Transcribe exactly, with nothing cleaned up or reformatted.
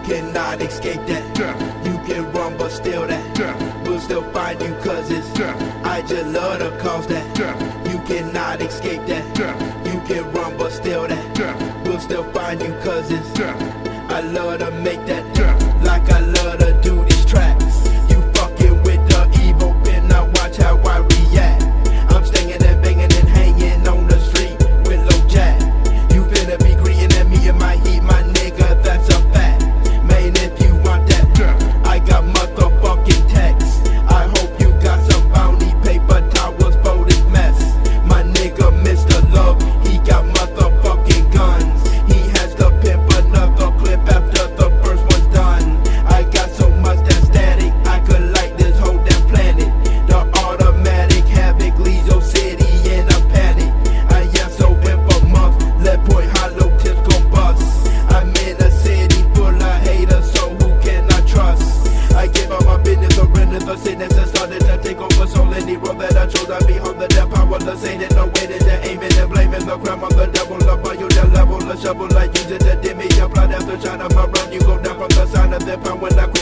cannot escape that. Yeah. You can run but still that. Yeah. We'll still find you cause it's Yeah. I just love the cause that. Yeah. You cannot escape that. Yeah. You can run but still that. Yeah. We'll still find you cause it's Yeah. I love to make that. Yeah. Like I love to do these tracks. You fucking with the evil pen, now watch how I react. I'm stinging and banging and hanging on the street with Lil Jack. You finna be greeting at me in my heat, my nigga, that's a fact. Man, if you want that, Yeah. I got motherfucking text. I hope you got some bounty paper towels for this mess. My nigga, Mister Love, he got motherfucking guns. He has to pimp another clip after the first one's done. I got so much that static, I could light this whole damn planet. The automatic havoc leaves your city in a panic. I am so in for months, let point hollow tips gon' bust. I'm in a city full of haters, so who can I trust? I give up my business, surrender the sickness and started to take over. So any road that I chose, I behold the devil, powerless, ain't no way that they're aiming and blaming the crime on the devil. Upon you, the level, the shovel, I use it to dim me. Apply after shot of my run, you go down from the side of the pound when I